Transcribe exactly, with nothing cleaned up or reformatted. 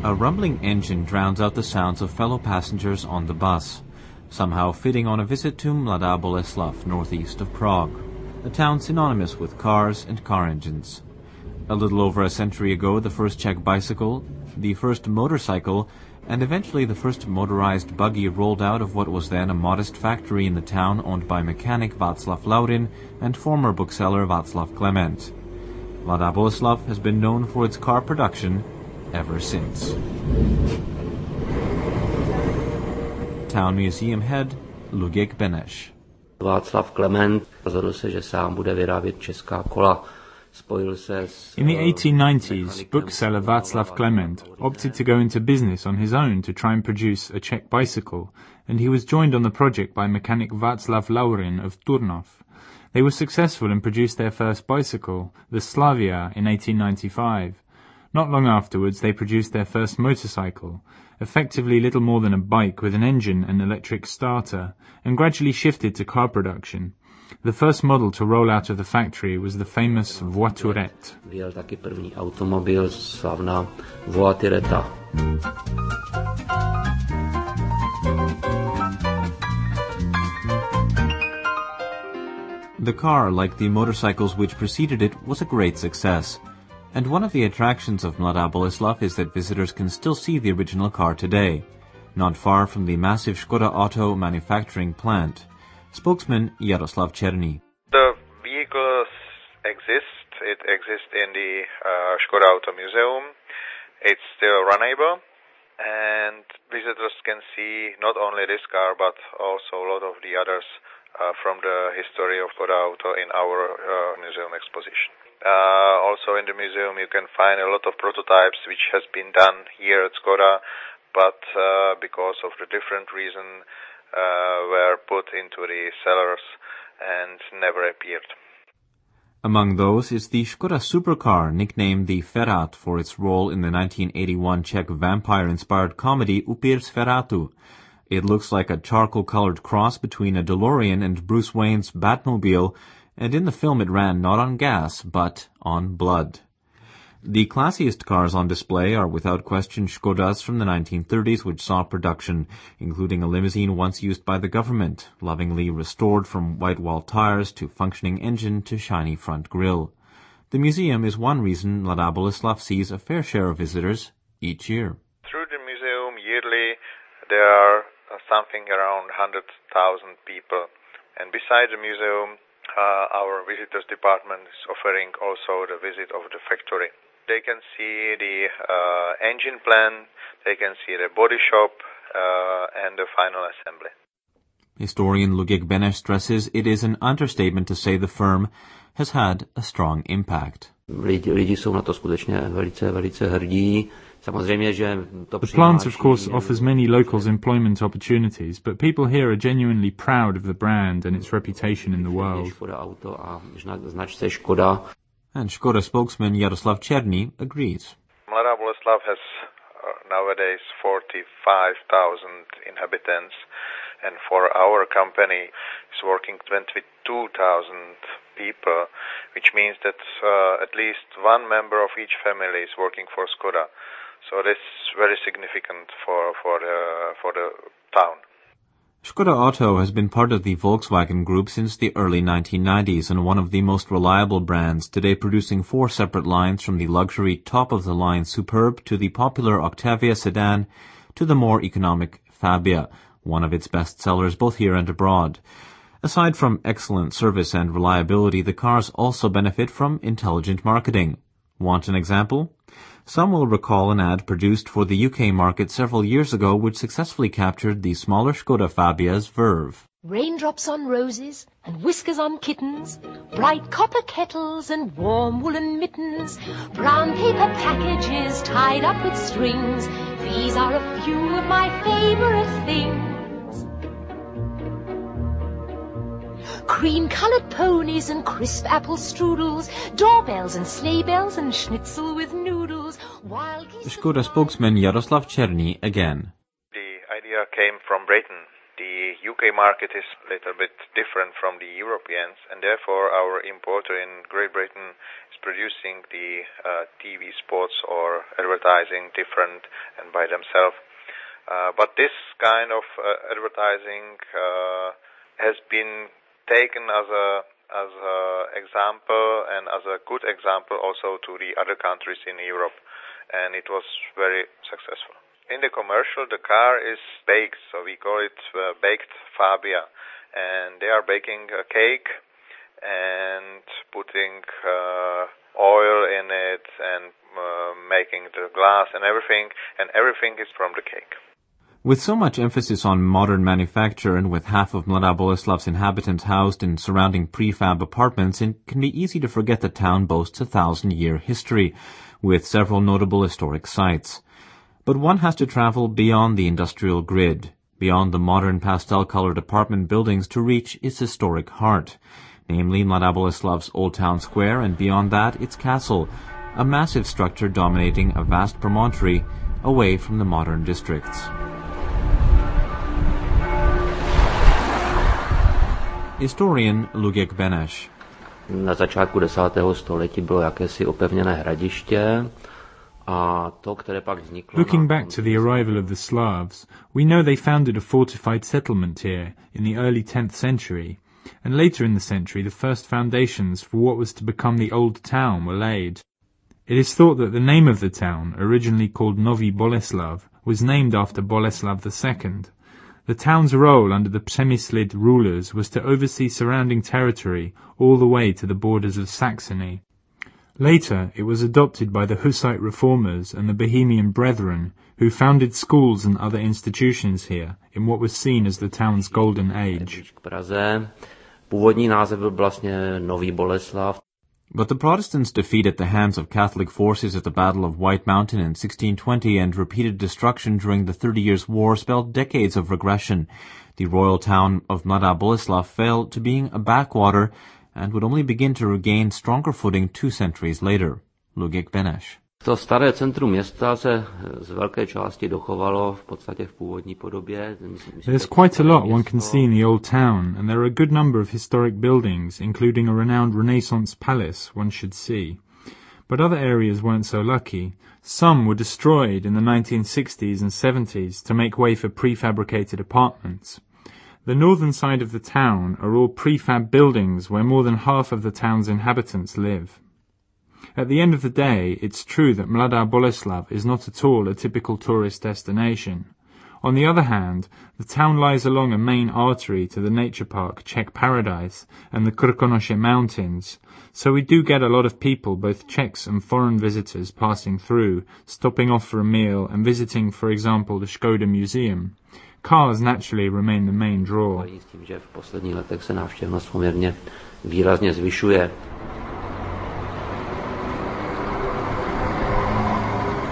A rumbling engine drowns out the sounds of fellow passengers on the bus, somehow fitting on a visit to Mladá Boleslav, northeast of Prague, a town synonymous with cars and car engines. A little over a century ago, the first Czech bicycle, the first motorcycle, and eventually the first motorized buggy rolled out of what was then a modest factory in the town owned by mechanic Václav Laurin and former bookseller Václav Klement. Mladá Boleslav has been known for its car production ever since. Town Museum head Luděk Beneš. Václav Klement rozhodl se, že sám bude vyrábět česká kola. In the eighteen nineties, bookseller Václav Klement opted to go into business on his own to try and produce a Czech bicycle, and he was joined on the project by mechanic Václav Laurin of Turnov. They were successful and produced their first bicycle, the Slavia, in eighteen ninety-five. Not long afterwards, they produced their first motorcycle, effectively little more than a bike with an engine and electric starter, and gradually shifted to car production. The first model to roll out of the factory was the famous Voiturette. Vyjel taky první automobil, slavná Voituretta. The car, like the motorcycles which preceded it, was a great success. And one of the attractions of Mladá Boleslav is that visitors can still see the original car today, not far from the massive Škoda Auto manufacturing plant. Spokesman Jaroslav Černý. The vehicles exist. It exists in the uh, Škoda Auto Museum. It's still runnable, and visitors can see not only this car but also a lot of the others uh, from the history of Škoda Auto in our uh, museum exposition. Uh, also in the museum you can find a lot of prototypes which has been done here at Škoda, but uh, because of the different reason Uh, were put into the cellars and never appeared. Among those is the Škoda supercar, nicknamed the Ferrat for its role in the nineteen eighty-one Czech vampire-inspired comedy Upír Sferatu. It looks like a charcoal-colored cross between a DeLorean and Bruce Wayne's Batmobile, and in the film it ran not on gas, but on blood. The classiest cars on display are without question Škodas from the nineteen thirties, which saw production, including a limousine once used by the government, lovingly restored from white-wall tires to functioning engine to shiny front grille. The museum is one reason Mladá Boleslav sees a fair share of visitors each year. Through the museum yearly there are something around one hundred thousand people, and beside the museum uh, our visitors department is offering also the visit of the factory. They can see the uh, engine plan, they can see the body shop, uh, and the final assembly. Historian Luděk Beneš stresses it is an understatement to say the firm has had a strong impact. Lidi, lidi jsou na to skutečně velice, velice hrdí. Samozřejmě, že to The plant, of course, offers many locals employment opportunities, but people here are genuinely proud of the brand and its reputation in the world. Škoda Auto a značce Škoda. And Škoda spokesman Jaroslav Černý agrees. Mladá Boleslav has uh, nowadays forty-five thousand inhabitants, and for our company is working twenty-two thousand people, which means that uh, at least one member of each family is working for Škoda. So this is very significant for, for, the, for the town. Škoda Auto has been part of the Volkswagen Group since the early nineteen nineties and one of the most reliable brands, today producing four separate lines from the luxury top-of-the-line Superb to the popular Octavia sedan to the more economic Fabia, one of its best sellers both here and abroad. Aside from excellent service and reliability, the cars also benefit from intelligent marketing. Want an example? Some will recall an ad produced for the U K market several years ago which successfully captured the smaller Škoda Fabia's verve. Raindrops on roses and whiskers on kittens, bright copper kettles and warm woolen mittens, brown paper packages tied up with strings. These are a few of my favorite things. Cream-colored ponies and crisp apple strudels, doorbells and sleigh bells and schnitzel with noodles. Wild geese. Škoda spokesman Jaroslav Černý again. The idea came from Britain. The U K market is a little bit different from the Europeans, and therefore our importer in Great Britain is producing the uh, T V spots or advertising different and by themselves. Uh, but this kind of uh, advertising uh, has been taken as a as an example and as a good example also to the other countries in Europe, and it was very successful. In the commercial, the car is baked, so we call it uh, baked Fabia, and they are baking a cake and putting uh, oil in it and uh, making the glass and everything, and everything is from the cake. With so much emphasis on modern manufacture and with half of Mladá Boleslav's inhabitants housed in surrounding prefab apartments, it can be easy to forget the town boasts a thousand-year history, with several notable historic sites. But one has to travel beyond the industrial grid, beyond the modern pastel-colored apartment buildings to reach its historic heart, namely Mladá Boleslav's Old Town Square, and beyond that its castle, a massive structure dominating a vast promontory away from the modern districts. Historian Luděk Beneš. Na začátku desátého století bylo jakési opevněné hradiště. Looking back to the arrival of the Slavs, we know they founded a fortified settlement here in the early tenth century, and later in the century the first foundations for what was to become the old town were laid. It is thought that the name of the town, originally called Nový Boleslav, was named after Boleslav the Second. The town's role under the Přemyslid rulers was to oversee surrounding territory all the way to the borders of Saxony. Later, it was adopted by the Hussite reformers and the Bohemian Brethren, who founded schools and other institutions here in what was seen as the town's golden age. But the Protestants' defeat at the hands of Catholic forces at the Battle of White Mountain in sixteen twenty and repeated destruction during the Thirty Years' War spelled decades of regression. The royal town of Mladá Boleslav fell to being a backwater and would only begin to regain stronger footing two centuries later. Luděk Beneš. To staré centrum města se z velké části dochovalo v podstatě v původní podobě. There's quite a lot one can see in the old town, and there are a good number of historic buildings, including a renowned Renaissance palace one should see. But other areas weren't so lucky. Some were destroyed in the nineteen sixties and seventies to make way for prefabricated apartments. The northern side of the town are all prefab buildings where more than half of the town's inhabitants live. At the end of the day, it's true that Mladá Boleslav is not at all a typical tourist destination. On the other hand, the town lies along a main artery to the nature park Czech Paradise and the Krkonoše Mountains, so we do get a lot of people, both Czechs and foreign visitors, passing through, stopping off for a meal and visiting, for example, the Škoda Museum. Cars naturally remain the main draw. S tím, že v posledních letech se návštěvnost poměrně výrazně zvyšuje.